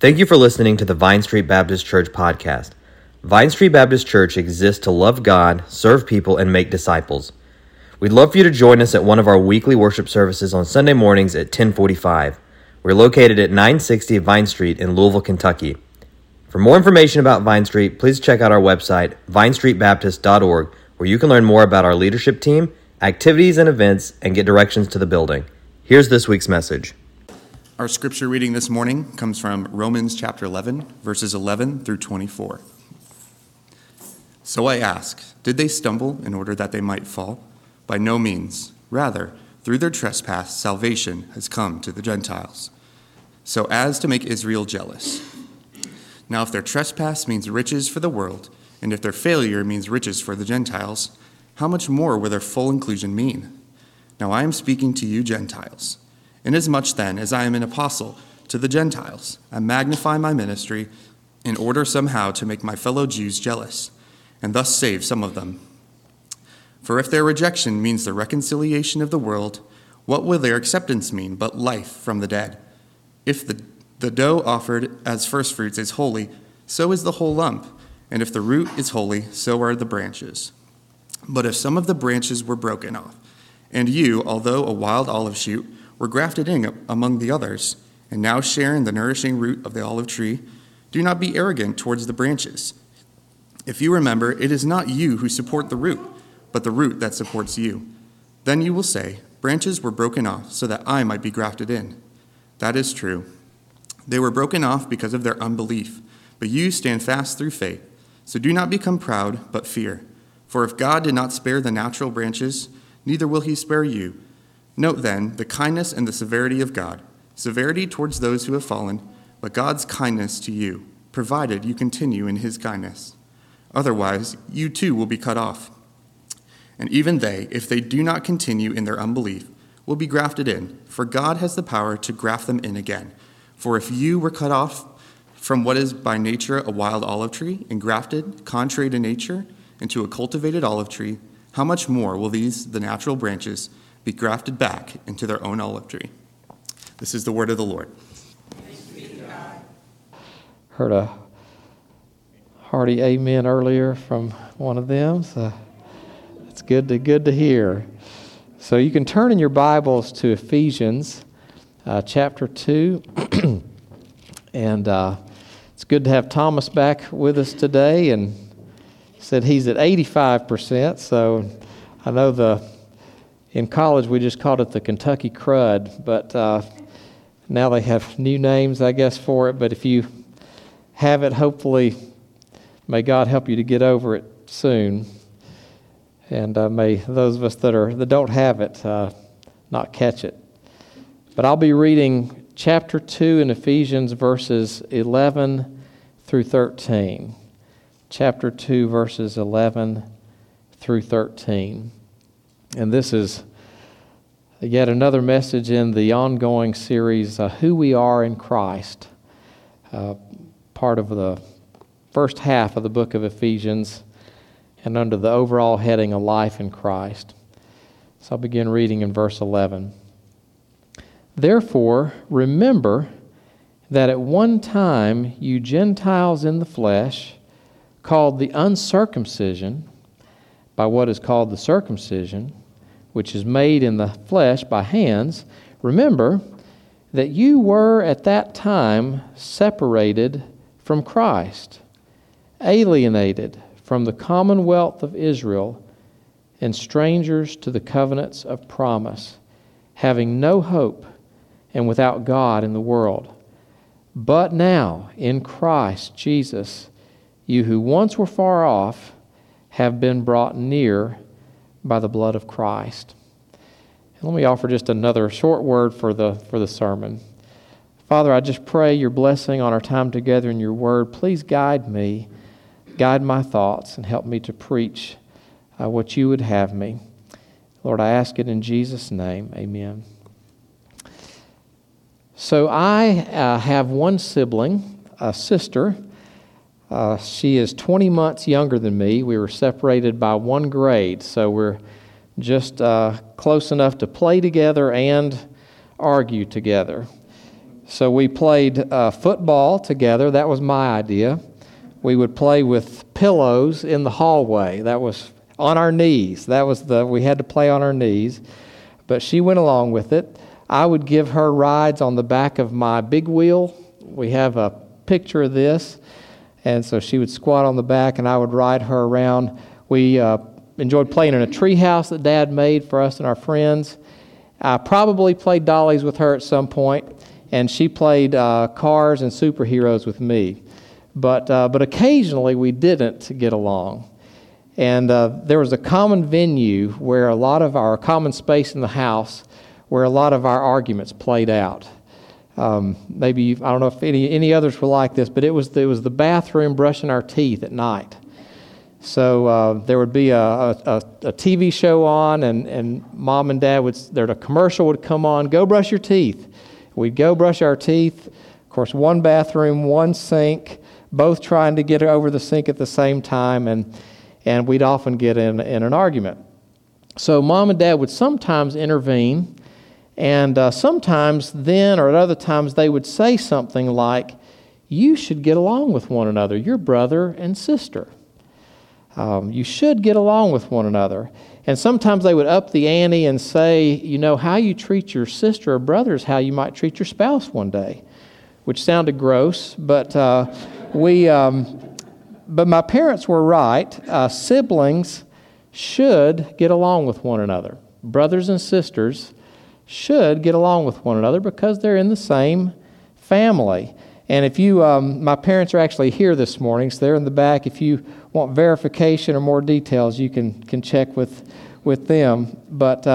Thank you for listening to the Vine Street Baptist Church podcast. Vine Street Baptist Church exists to love God, serve people, and make disciples. We'd love for you to join us at one of our weekly worship services on Sunday mornings at 10:45. We're located at 960 Vine Street in Louisville, Kentucky. For more information about Vine Street, please check out our website, vinestreetbaptist.org, where you can learn more about our leadership team, activities and events, and get directions to the building. Here's this week's message. Our scripture reading this morning comes from Romans chapter 11, verses 11 through 24. So I ask, did they stumble in order that they might fall? By no means. Rather, through their trespass, salvation has come to the Gentiles, so as to make Israel jealous. Now if their trespass means riches for the world, and if their failure means riches for the Gentiles, how much more will their full inclusion mean? Now I am speaking to you Gentiles. Inasmuch then as I am an apostle to the Gentiles, I magnify my ministry in order somehow to make my fellow Jews jealous, and thus save some of them. For if their rejection means the reconciliation of the world, what will their acceptance mean but life from the dead? If the dough offered as firstfruits is holy, so is the whole lump, and if the root is holy, so are the branches. But if some of the branches were broken off, and you, although a wild olive shoot, were grafted in among the others, and now share in the nourishing root of the olive tree, do not be arrogant towards the branches. If you remember, it is not you who support the root, but the root that supports you. Then you will say, branches were broken off so that I might be grafted in. That is true. They were broken off because of their unbelief, but you stand fast through faith. So do not become proud, but fear. For if God did not spare the natural branches, neither will he spare you. Note then the kindness and the severity of God. Severity towards those who have fallen, but God's kindness to you, provided you continue in his kindness. Otherwise, you too will be cut off. And even they, if they do not continue in their unbelief, will be grafted in, for God has the power to graft them in again. For if you were cut off from what is by nature a wild olive tree, and grafted, contrary to nature, into a cultivated olive tree, how much more will these, the natural branches, be grafted back into their own olive tree? This is the word of the Lord. Heard a hearty amen earlier from one of them, so it's good to hear. So you can turn in your Bibles to Ephesians chapter 2, and it's good to have Thomas back with us today, and said he's at 85%, so I know in college we just called it the Kentucky Crud, but now they have new names, I guess, for it. But if you have it, hopefully, may God help you to get over it soon. And may those of us that don't have it not catch it. But I'll be reading chapter 2 in Ephesians, verses 11 through 13. Chapter 2, verses 11 through 13. And this is yet another message in the ongoing series, Who We Are in Christ, part of the first half of the book of Ephesians, and under the overall heading, A Life in Christ. So I'll begin reading in verse 11. Therefore, remember that at one time you Gentiles in the flesh, called the uncircumcision, by what is called the circumcision, which is made in the flesh by hands, remember that you were at that time separated from Christ, alienated from the commonwealth of Israel, and strangers to the covenants of promise, having no hope and without God in the world. But now, in Christ Jesus, you who once were far off have been brought near by the blood of Christ. And let me offer just another short word for the sermon. Father, I just pray your blessing on our time together in your word. Please guide me, guide my thoughts, and help me to preach what you would have me. Lord, I ask it in Jesus' name. Amen. So I have one sibling, a sister. She is 20 months younger than me. We were separated by one grade, so we're just close enough to play together and argue together. So we played football together. That was my idea. We would play with pillows in the hallway. That was on our knees. We had to play on our knees. But she went along with it. I would give her rides on the back of my big wheel. We have a picture of this. And so she would squat on the back and I would ride her around. We enjoyed playing in a tree house that Dad made for us and our friends. I probably played dollies with her at some point, and she played cars and superheroes with me. But occasionally we didn't get along. And there was a common venue where a lot of our common space in the house where a lot of our arguments played out. Maybe, I don't know if any others were like this, but it was the bathroom brushing our teeth at night. So there would be a TV show on, and Mom and Dad a commercial would come on, go brush your teeth. We'd go brush our teeth. Of course, one bathroom, one sink, both trying to get over the sink at the same time, and we'd often get in an argument. So Mom and Dad would sometimes intervene, and sometimes then or at other times they would say something like, you should get along with one another. You're brother and sister. You should get along with one another. And sometimes they would up the ante and say, how you treat your sister or brother is how you might treat your spouse one day, which sounded gross, but but my parents were right. Siblings should get along with one another. Brothers and sisters should get along with one another because they're in the same family. And if you, my parents are actually here this morning, so they're in the back. If you want verification or more details, you can check with them. But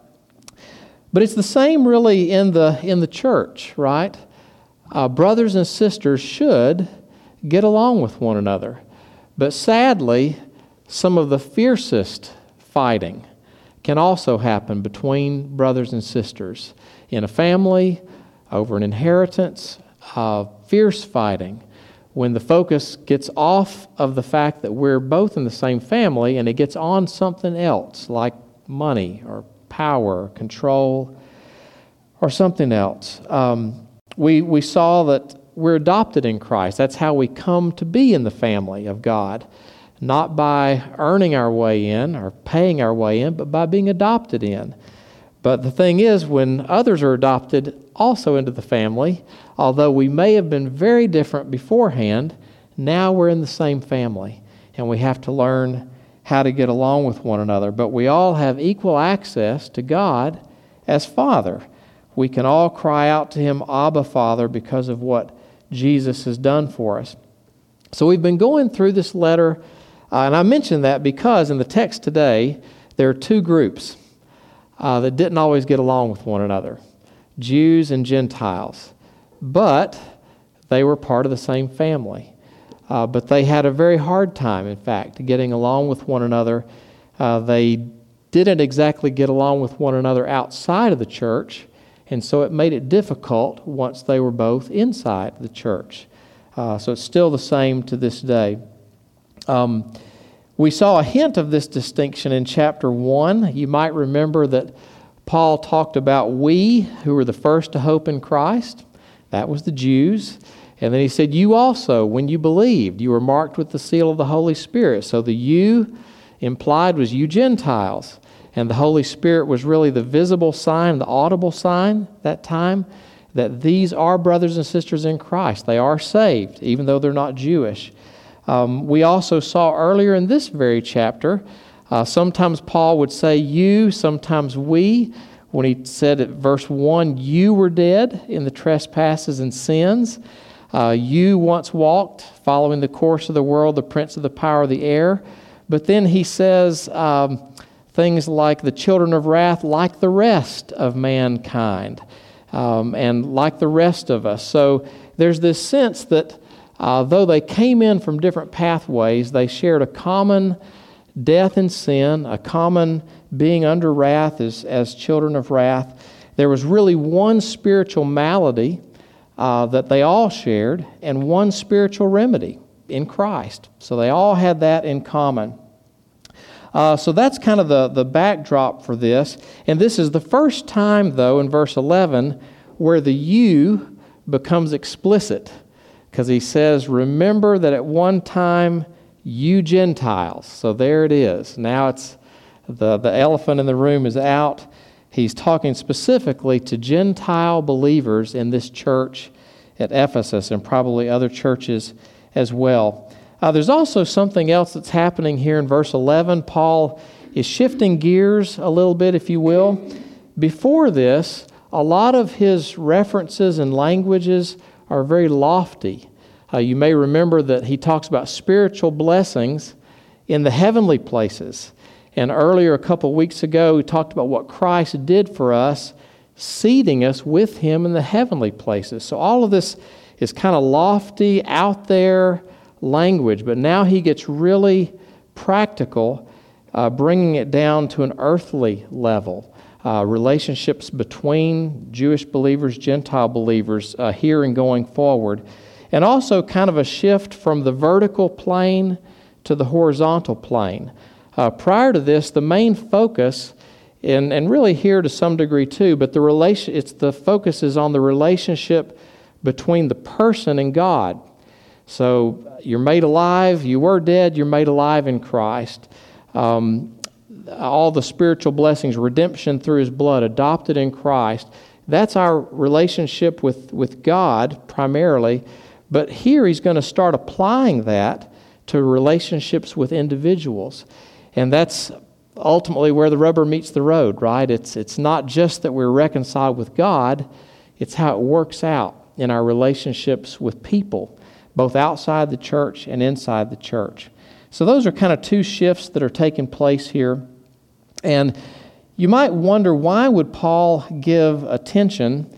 it's the same really in the church, right? Brothers and sisters should get along with one another. But sadly, some of the fiercest fighting can also happen between brothers and sisters in a family, over an inheritance, fierce fighting, when the focus gets off of the fact that we're both in the same family and it gets on something else like money or power, or control, or something else. We saw that we're adopted in Christ. That's how we come to be in the family of God, not by earning our way in or paying our way in, but by being adopted in. But the thing is, when others are adopted also into the family, although we may have been very different beforehand, now we're in the same family, and we have to learn how to get along with one another. But we all have equal access to God as Father. We can all cry out to Him, Abba, Father, because of what Jesus has done for us. So we've been going through this letter, and I mention that because in the text today, there are two groups that didn't always get along with one another, Jews and Gentiles. But they were part of the same family. But they had a very hard time, in fact, getting along with one another. They didn't exactly get along with one another outside of the church, and so it made it difficult once they were both inside the church. So it's still the same to this day. We saw a hint of this distinction in chapter 1. You might remember that Paul talked about we who were the first to hope in Christ. That was the Jews. And then he said, you also, when you believed, you were marked with the seal of the Holy Spirit. So the you implied was you Gentiles. And the Holy Spirit was really the visible sign, the audible sign that time, that these are brothers and sisters in Christ. They are saved, even though they're not Jewish. We also saw earlier in this very chapter, sometimes Paul would say you, sometimes we. When he said at verse 1, you were dead in the trespasses and sins. You once walked, following the course of the world, the prince of the power of the air. But then he says things like the children of wrath, like the rest of mankind, and like the rest of us. So there's this sense that though they came in from different pathways, they shared a common death and sin, a common being under wrath as children of wrath. There was really one spiritual malady that they all shared, and one spiritual remedy in Christ. So they all had that in common. So that's kind of the backdrop for this. And this is the first time, though, in verse 11, where the you becomes explicit because he says, remember that at one time you Gentiles. So there it is. Now it's the elephant in the room is out. He's talking specifically to Gentile believers in this church at Ephesus and probably other churches as well. There's also something else that's happening here in verse 11. Paul is shifting gears a little bit, if you will. Before this, a lot of his references and languages are very lofty. You may remember that he talks about spiritual blessings in the heavenly places. And earlier, a couple weeks ago, we talked about what Christ did for us, seating us with Him in the heavenly places. So all of this is kind of lofty, out there language. But now he gets really practical, bringing it down to an earthly level. Relationships between Jewish believers, Gentile believers, here and going forward. And also kind of a shift from the vertical plane to the horizontal plane. Prior to this, the main focus, and really here to some degree too, but the focus is on the relationship between the person and God. So you're made alive, you were dead, you're made alive in Christ. All the spiritual blessings, redemption through His blood, adopted in Christ. That's our relationship with God primarily. But here he's going to start applying that to relationships with individuals. And that's ultimately where the rubber meets the road, right? It's not just that we're reconciled with God, it's how it works out in our relationships with people, both outside the church and inside the church. So those are kind of two shifts that are taking place here. And you might wonder, why would Paul give attention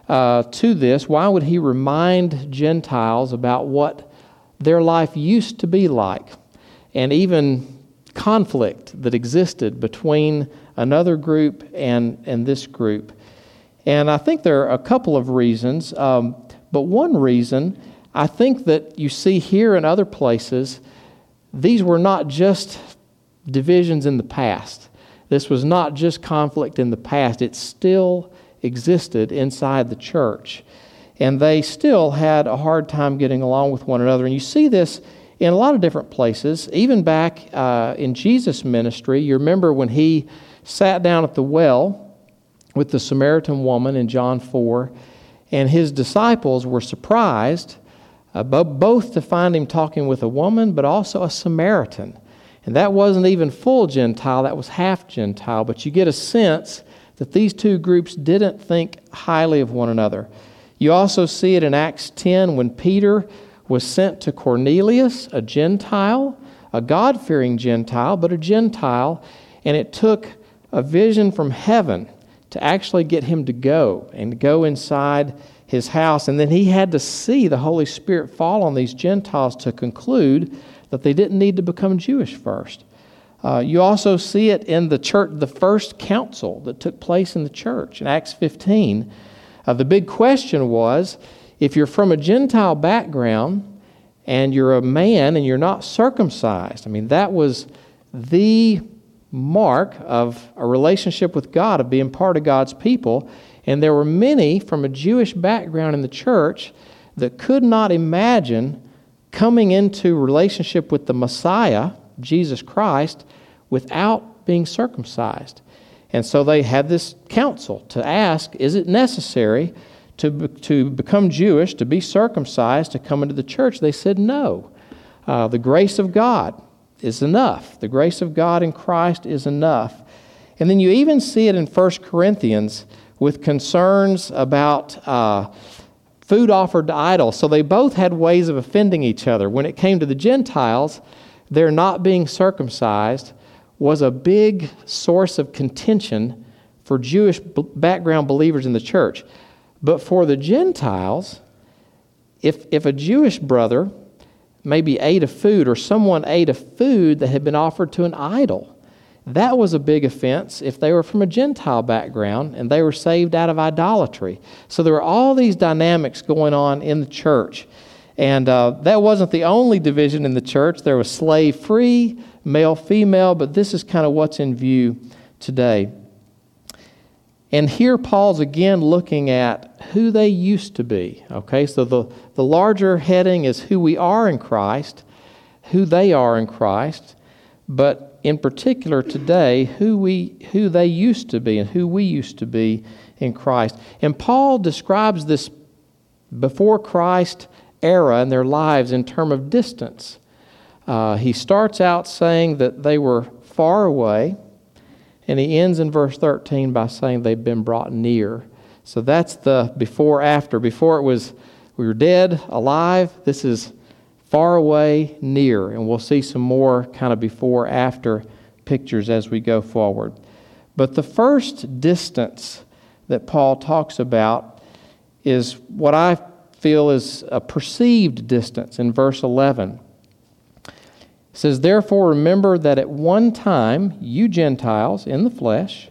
to this? Why would he remind Gentiles about what their life used to be like, and even conflict that existed between another group and this group? And I think there are a couple of reasons, but one reason I think that you see here and other places, these were not just divisions in the past. This was not just conflict in the past. It still existed inside the church. And they still had a hard time getting along with one another. And you see this in a lot of different places. Even back in Jesus' ministry, you remember when He sat down at the well with the Samaritan woman in John 4, and His disciples were surprised both to find Him talking with a woman, but also a Samaritan. And that wasn't even full Gentile, that was half Gentile. But you get a sense that these two groups didn't think highly of one another. You also see it in Acts 10 when Peter was sent to Cornelius, a Gentile, a God-fearing Gentile, but a Gentile. And it took a vision from heaven to actually get him to go inside his house. And then he had to see the Holy Spirit fall on these Gentiles to conclude that they didn't need to become Jewish first. You also see it in the church, the first council that took place in the church in Acts 15. The big question was, if you're from a Gentile background and you're a man and you're not circumcised, I mean, that was the mark of a relationship with God, of being part of God's people. And there were many from a Jewish background in the church that could not imagine coming into relationship with the Messiah, Jesus Christ, without being circumcised. And so they had this council to ask, is it necessary to become Jewish, to be circumcised, to come into the church? They said no. The grace of God is enough. The grace of God in Christ is enough. And then you even see it in 1 Corinthians with concerns about food offered to idols. So they both had ways of offending each other. When it came to the Gentiles, their not being circumcised was a big source of contention for Jewish background believers in the church. But for the Gentiles, if a Jewish brother maybe ate a food, or someone ate a food that had been offered to an idol, that was a big offense if they were from a Gentile background and they were saved out of idolatry. So there were all these dynamics going on in the church. And that wasn't the only division in the church. There was slave-free, male-female, but this is kind of what's in view today. And here Paul's again looking at who they used to be. Okay, so the larger heading is who we are in Christ, who they are in Christ, but in particular today, who they used to be and who we used to be in Christ. And Paul describes this before Christ era in their lives in terms of distance. He starts out saying that they were far away, and he ends in verse 13 by saying they've been brought near. So that's the before, after. Before it was we were dead, alive. This is far away, near. And we'll see some more kind of before, after pictures as we go forward. But the first distance that Paul talks about is what I feel is a perceived distance in verse 11. It says, "Therefore remember that at one time you Gentiles in the flesh,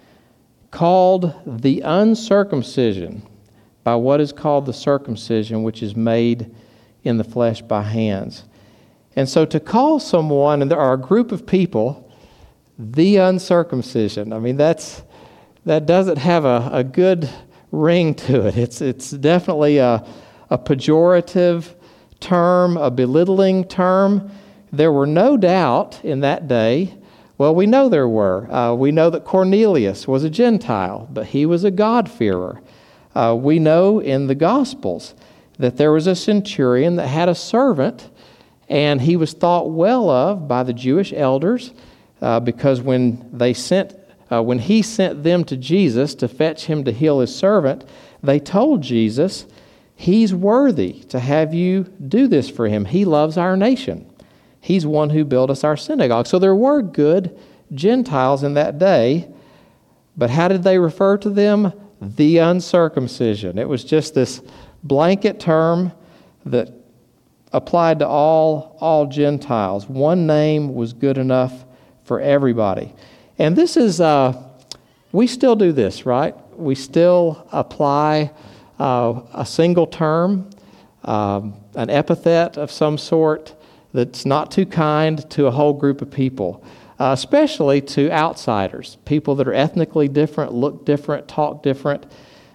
called the uncircumcision by what is called the circumcision, which is made in the flesh by hands." And so to call someone, and there are a group of people, the uncircumcision, I mean, that doesn't have a good ring to it. It's definitely a pejorative term, a belittling term. There were no doubt in that day, well, we know there were. We know that Cornelius was a Gentile, but he was a God-fearer. We know in the Gospels that there was a centurion that had a servant, and he was thought well of by the Jewish elders because when he sent them to Jesus to fetch him to heal his servant, they told Jesus, "He's worthy to have you do this for him. He loves our nation. He's one who built us our synagogue." So there were good Gentiles in that day, but how did they refer to them? The uncircumcision. It was just this blanket term that applied to all Gentiles. One name was good enough for everybody. And this is, we still do this, right? We still apply a single term, an epithet of some sort that's not too kind to a whole group of people, especially to outsiders, people that are ethnically different, look different, talk different.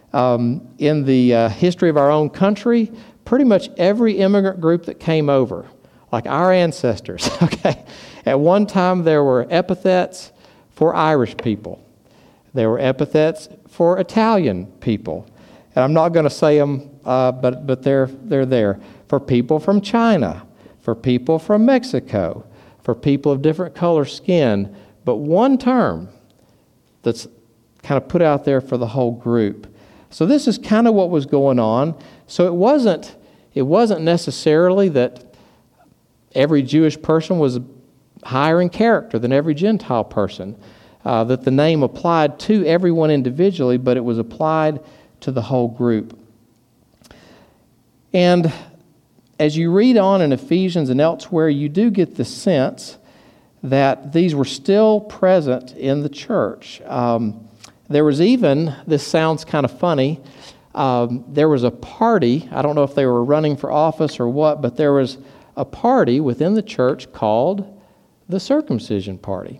In the history of our own country, pretty much every immigrant group that came over, like our ancestors, okay, at one time there were epithets for Irish people. There were epithets for Italian people. And I'm not going to say them, but they're there. For people from China, for people from Mexico, for people of different color skin, but one term that's kind of put out there for the whole group. So this is kind of what was going on. So it wasn't necessarily that every Jewish person was higher in character than every Gentile person, that the name applied to everyone individually, but it was applied to the whole group. And as you read on in Ephesians and elsewhere, you do get the sense that these were still present in the church. There was even, this sounds kind of funny, there was a party, I don't know if they were running for office or what, but there was a party within the church called the circumcision party.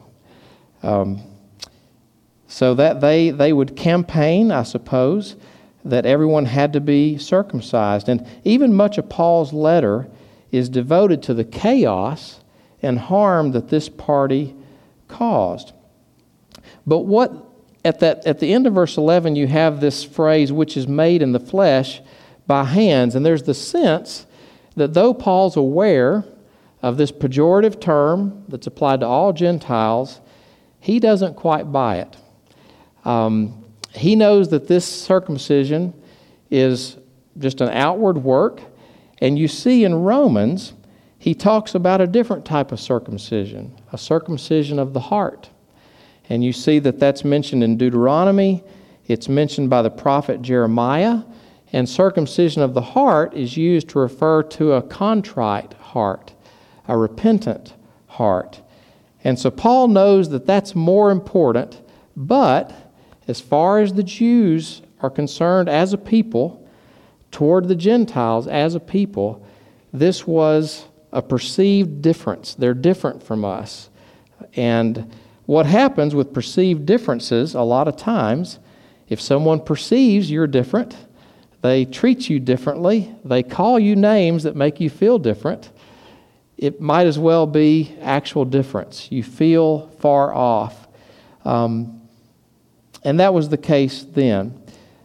So that they would campaign, I suppose, that everyone had to be circumcised. And even much of Paul's letter is devoted to the chaos and harm that this party caused. But at the end of verse 11, you have this phrase, which is made in the flesh by hands. And there's the sense that though Paul's aware of this pejorative term that's applied to all Gentiles, he doesn't quite buy it. He knows that this circumcision is just an outward work. And you see in Romans, he talks about a different type of circumcision, a circumcision of the heart. And you see that that's mentioned in Deuteronomy. It's mentioned by the prophet Jeremiah. And circumcision of the heart is used to refer to a contrite heart, a repentant heart. And so Paul knows that that's more important, but as far as the Jews are concerned as a people, toward the Gentiles as a people, this was a perceived difference. They're different from us. And what happens with perceived differences a lot of times If someone perceives you're different, they treat you differently, they call you names that make you feel different, it might as well be actual difference. You feel far off. And that was the case then.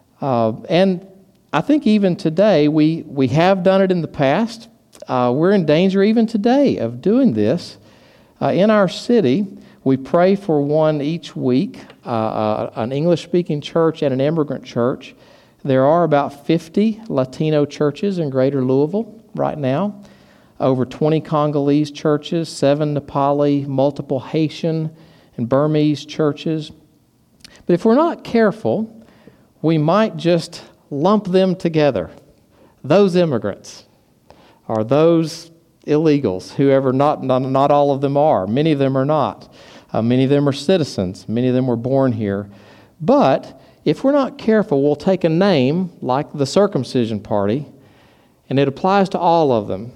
And I think even today, we have done it in the past. We're in danger even today of doing this. In our city, we pray for one each week, an English-speaking church and an immigrant church. There are about 50 Latino churches in Greater Louisville right now. Over 20 Congolese churches, 7 Nepali, multiple Haitian and Burmese churches. But if we're not careful, we might just lump them together. Those immigrants or those illegals, whoever, not all of them are. Many of them are not. Many of them are citizens. Many of them were born here. But if we're not careful, we'll take a name like the circumcision party, and it applies to all of them,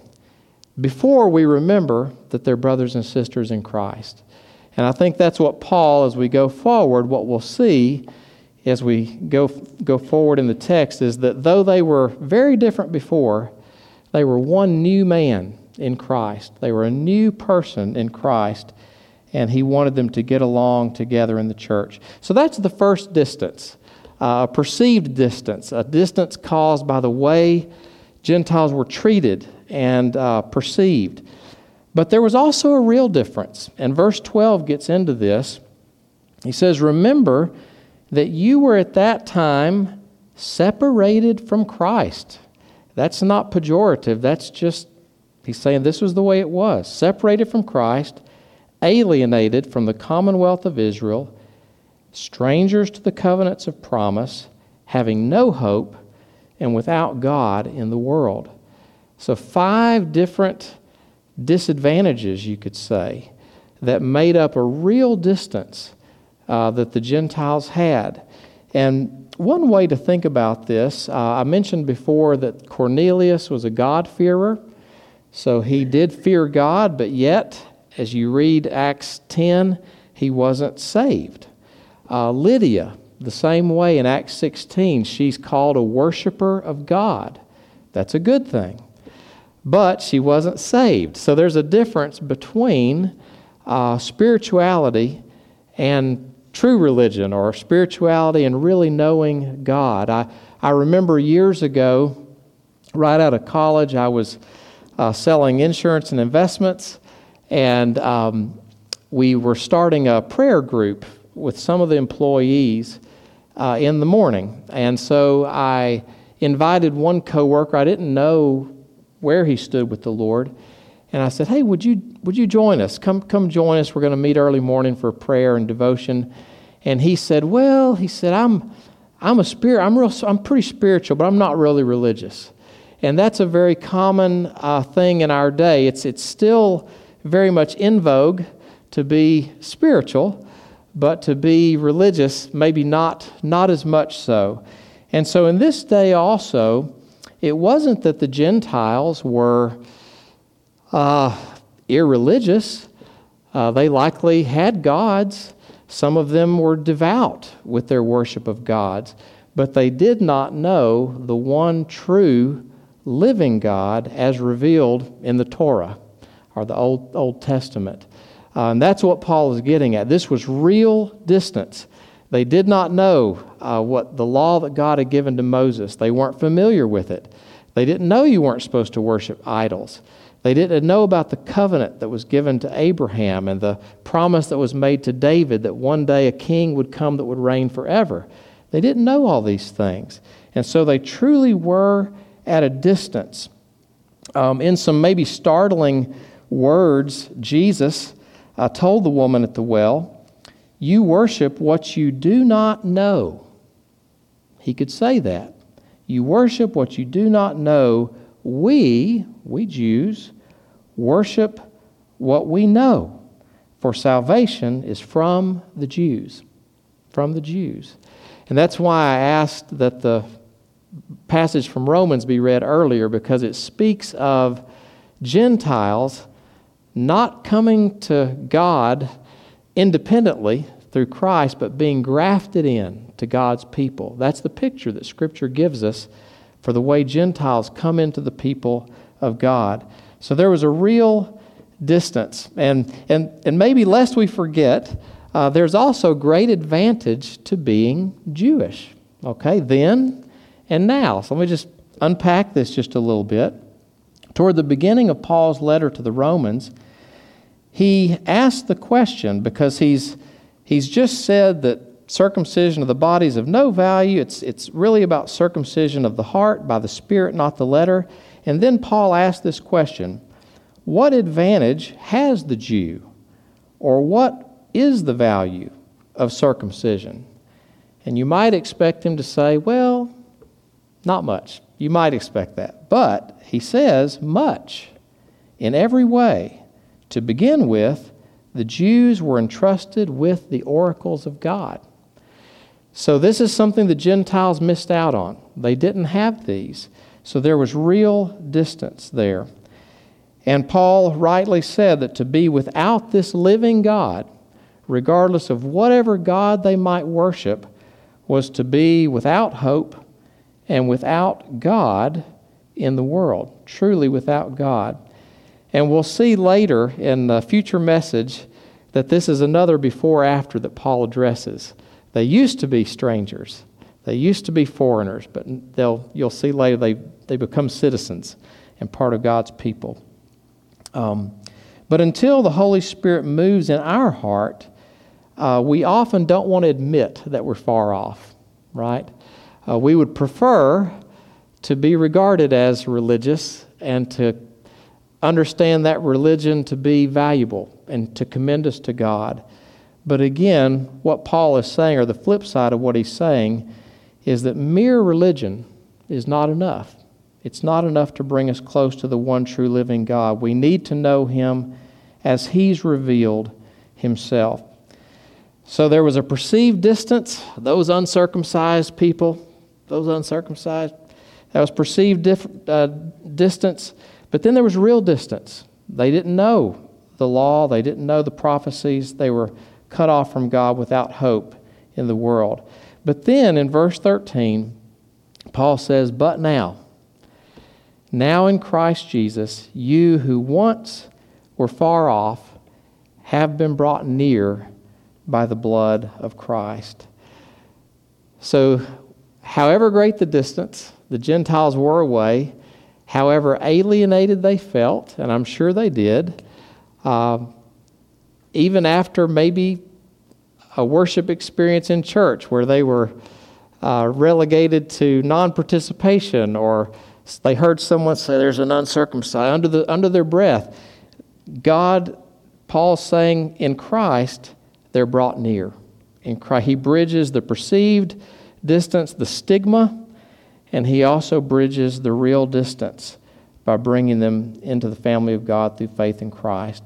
before we remember that they're brothers and sisters in Christ. And I think that's what Paul, as we go forward, what we'll see as we go forward in the text is that though they were very different before, they were one new man in Christ. They were a new person in Christ, and he wanted them to get along together in the church. So that's the first distance, a perceived distance, a distance caused by the way Gentiles were treated and perceived. But there was also a real difference, and verse 12 gets into this. He says, "Remember that you were at that time separated from Christ." That's not pejorative. That's just, he's saying this was the way it was. Separated from Christ, alienated from the commonwealth of Israel, strangers to the covenants of promise, having no hope, and without God in the world. So 5 different disadvantages, you could say, that made up a real distance that the Gentiles had. And one way to think about this, I mentioned before that Cornelius was a God-fearer. So he did fear God, but yet, as you read Acts 10, he wasn't saved. Lydia, the same way in Acts 16, she's called a worshiper of God. That's a good thing. But she wasn't saved. So there's a difference between spirituality and true religion, or spirituality and really knowing God. I remember years ago, right out of college, I was selling insurance and investments, and we were starting a prayer group with some of the employees in the morning. And so I invited one coworker. I didn't know where he stood with the Lord. And I said, "Hey, would you join us? Come join us. We're going to meet early morning for prayer and devotion." And he said, "I'm pretty spiritual, but I'm not really religious." And that's a very common thing in our day. It's still very much in vogue to be spiritual, but to be religious, maybe not as much so. And so in this day also, it wasn't that the Gentiles were irreligious. They likely had gods. Some of them were devout with their worship of gods, but they did not know the one true living God as revealed in the Torah, or the Old Testament. And that's what Paul is getting at. This was real distance. They did not know what the law that God had given to Moses. They weren't familiar with it. They didn't know you weren't supposed to worship idols. They didn't know about the covenant that was given to Abraham and the promise that was made to David that one day a king would come that would reign forever. They didn't know all these things. And so they truly were at a distance. In some maybe startling words, Jesus told the woman at the well, "You worship what you do not know." He could say that. You worship what you do not know. We Jews, worship what we know, for salvation is from the Jews. From the Jews. And that's why I asked that the passage from Romans be read earlier, because it speaks of Gentiles not coming to God independently through Christ, but being grafted in to God's people. That's the picture that Scripture gives us for the way Gentiles come into the people of God. So there was a real distance. And maybe lest we forget, there's also great advantage to being Jewish. Okay, then and now. So let me just unpack this just a little bit. Toward the beginning of Paul's letter to the Romans, he asked the question, because he's just said that circumcision of the body is of no value. It's really about circumcision of the heart by the Spirit, not the letter. And then Paul asked this question: what advantage has the Jew? Or what is the value of circumcision? And you might expect him to say, well, not much. You might expect that. But he says much in every way. To begin with, the Jews were entrusted with the oracles of God. So this is something the Gentiles missed out on. They didn't have these. So there was real distance there. And Paul rightly said that to be without this living God, regardless of whatever God they might worship, was to be without hope and without God in the world, truly without God. And we'll see later in the future message that this is another before-after that Paul addresses. They used to be strangers. They used to be foreigners, but you'll see later they become citizens and part of God's people. But until the Holy Spirit moves in our heart, we often don't want to admit that we're far off, right? We would prefer to be regarded as religious and to understand that religion to be valuable and to commend us to God. But again, what Paul is saying, or the flip side of what he's saying, is that mere religion is not enough. It's not enough to bring us close to the one true living God. We need to know Him as He's revealed Himself. So there was a perceived distance. Those uncircumcised people, that was perceived distance. But then there was real distance. They didn't know the law. They didn't know the prophecies. They were cut off from God without hope in the world. But then in verse 13, Paul says, but now in Christ Jesus, you who once were far off have been brought near by the blood of Christ. So, however great the distance, the Gentiles were away, however alienated they felt, and I'm sure they did, even after maybe a worship experience in church where they were relegated to non-participation, or they heard someone say there's an uncircumcised under their breath. Paul's saying in Christ, they're brought near. In Christ, He bridges the perceived distance, the stigma, and He also bridges the real distance by bringing them into the family of God through faith in Christ.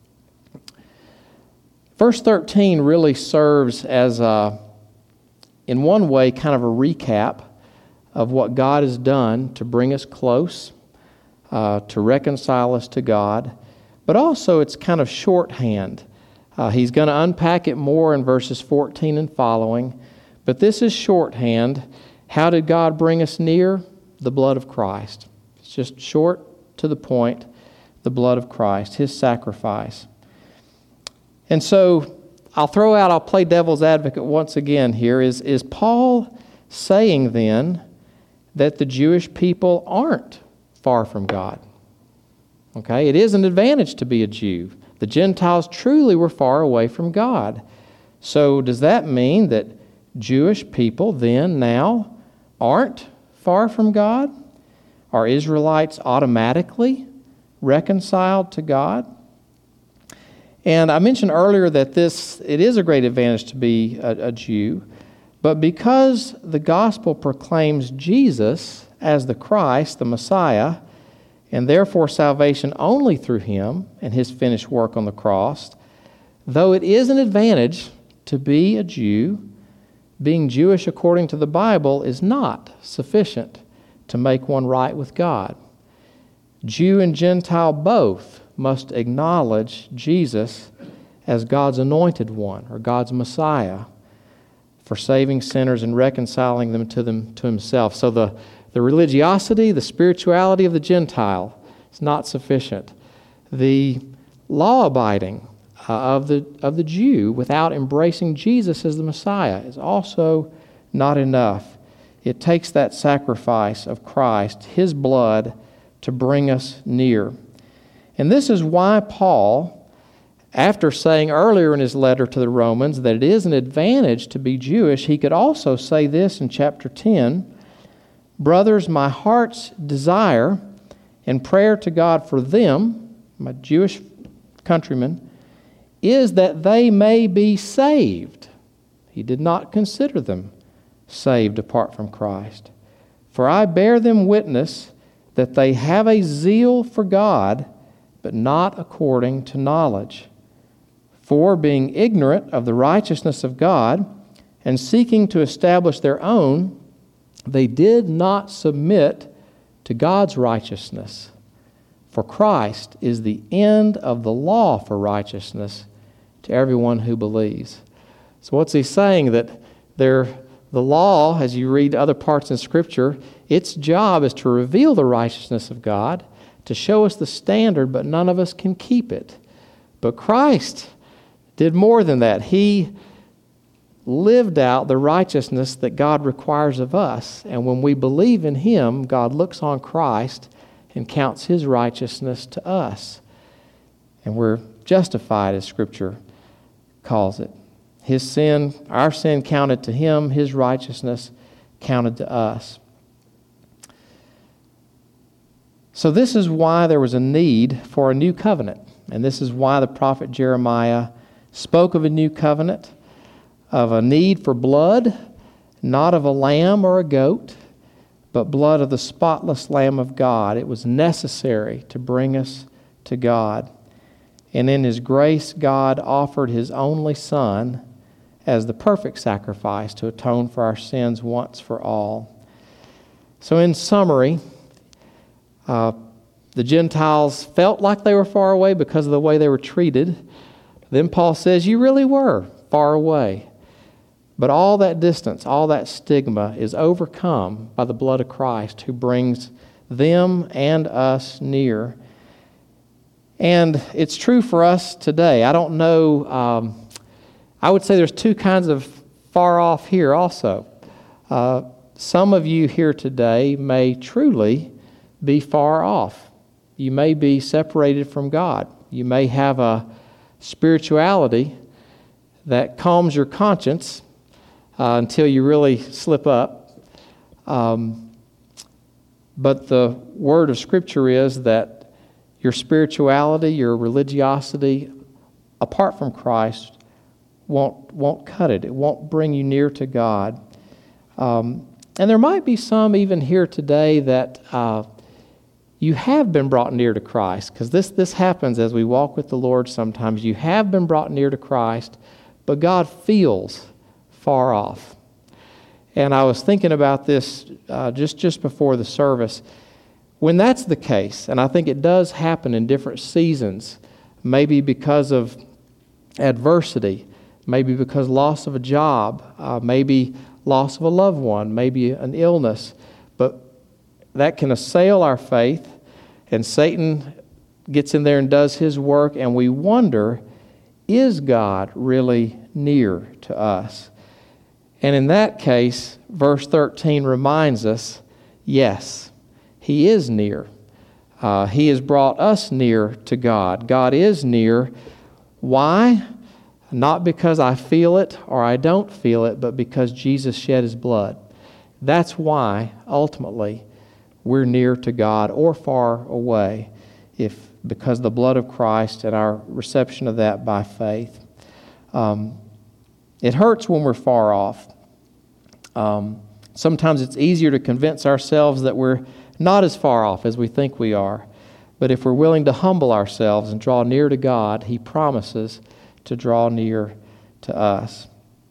Verse 13 really serves as, in one way, kind of a recap of what God has done to bring us close, to reconcile us to God, but also it's kind of shorthand. He's going to unpack it more in verses 14 and following, but this is shorthand. How did God bring us near? The blood of Christ. It's just short to the point, the blood of Christ, His sacrifice. And so I'll play devil's advocate once again here. Is Paul saying then that the Jewish people aren't far from God? Okay, it is an advantage to be a Jew. The Gentiles truly were far away from God. So does that mean that Jewish people then now aren't far from God? Are Israelites automatically reconciled to God? And I mentioned earlier that it is a great advantage to be a Jew, but because the gospel proclaims Jesus as the Christ, the Messiah, and therefore salvation only through Him and His finished work on the cross, though it is an advantage to be a Jew, being Jewish according to the Bible is not sufficient to make one right with God. Jew and Gentile both must acknowledge Jesus as God's anointed one or God's Messiah. for saving sinners and reconciling them to himself. So the religiosity, the spirituality of the Gentile is not sufficient. The law-abiding of the Jew without embracing Jesus as the Messiah is also not enough. It takes that sacrifice of Christ, his blood, to bring us near. And this is why Paul, after saying earlier in his letter to the Romans that it is an advantage to be Jewish, he could also say this in chapter 10, "Brothers, my heart's desire and prayer to God for them," my Jewish countrymen, "is that they may be saved." He did not consider them saved apart from Christ. "For I bear them witness that they have a zeal for God, but not according to knowledge. For being ignorant of the righteousness of God and seeking to establish their own, they did not submit to God's righteousness. For Christ is the end of the law for righteousness to everyone who believes." So what's he saying? That the law, as you read other parts in Scripture, its job is to reveal the righteousness of God, to show us the standard, but none of us can keep it. But Christ did more than that. He lived out the righteousness that God requires of us. And when we believe in him, God looks on Christ and counts his righteousness to us. And we're justified, as Scripture calls it. His sin, our sin counted to him, his righteousness counted to us. So this is why there was a need for a new covenant. And this is why the prophet Jeremiah spoke of a new covenant, of a need for blood, not of a lamb or a goat, but blood of the spotless Lamb of God. It was necessary to bring us to God. And in his grace, God offered his only Son as the perfect sacrifice to atone for our sins once for all. So in summary, the Gentiles felt like they were far away because of the way they were treated. Then Paul says, you really were far away. But all that distance, all that stigma is overcome by the blood of Christ, who brings them and us near. And it's true for us today. I don't know, I would say there's two kinds of far off here also. Some of you here today may truly be far off. You may be separated from God. You may have a spirituality that calms your conscience until you really slip up. But the word of Scripture is that your spirituality, your religiosity, apart from Christ, won't cut it. It won't bring you near to God. And there might be some even here today that you have been brought near to Christ, because this happens as we walk with the Lord sometimes. You have been brought near to Christ, but God feels far off. And I was thinking about this just before the service. When that's the case, and I think it does happen in different seasons, maybe because of adversity, maybe because loss of a job, maybe loss of a loved one, maybe an illness, but that can assail our faith, and Satan gets in there and does his work, and we wonder, is God really near to us? And in that case, verse 13 reminds us, yes, he is near. He has brought us near to God. God is near. Why? Not because I feel it or I don't feel it, but because Jesus shed his blood. That's why, ultimately, we're near to God or far away, because of the blood of Christ and our reception of that by faith. It hurts when we're far off. Sometimes it's easier to convince ourselves that we're not as far off as we think we are. But if we're willing to humble ourselves and draw near to God, he promises to draw near to us.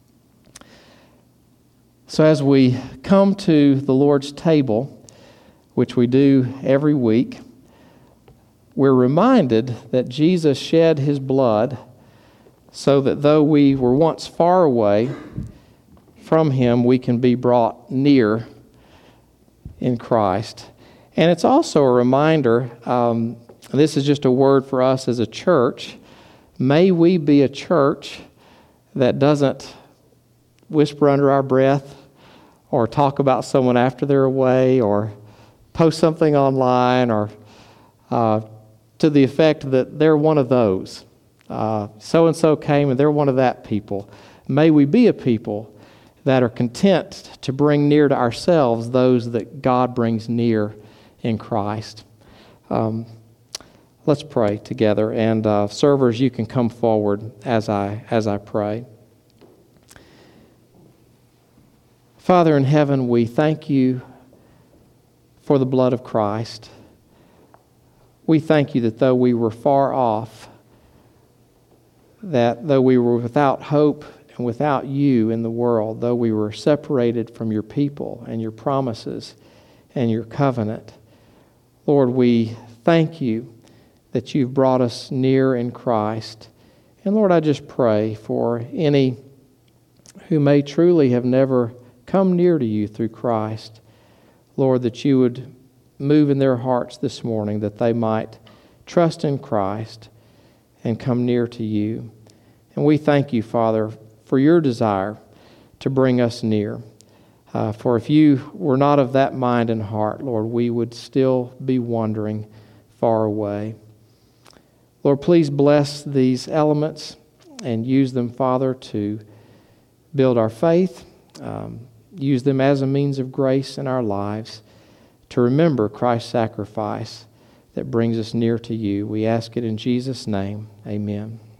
So as we come to the Lord's table, which we do every week, we're reminded that Jesus shed his blood so that though we were once far away, from Him we can be brought near in Christ. And it's also a reminder, this is just a word for us as a church, may we be a church that doesn't whisper under our breath or talk about someone after they're away or post something online or to the effect that they're one of those. So-and-so came and they're one of that people. May we be a people that are content to bring near to ourselves those that God brings near in Christ. Let's pray together. And servers, you can come forward as I pray. Father in heaven, we thank you for the blood of Christ. We thank you that though we were far off, that though we were without hope and without you in the world, though we were separated from your people and your promises and your covenant, Lord, we thank you that you've brought us near in Christ. And Lord, I just pray for any who may truly have never come near to you through Christ, Lord, that you would move in their hearts this morning, that they might trust in Christ and come near to you. And we thank you, Father, for your desire to bring us near. For if you were not of that mind and heart, Lord, we would still be wandering far away. Lord, please bless these elements and use them, Father, to build our faith, use them as a means of grace in our lives, to remember Christ's sacrifice that brings us near to you. We ask it in Jesus' name. Amen.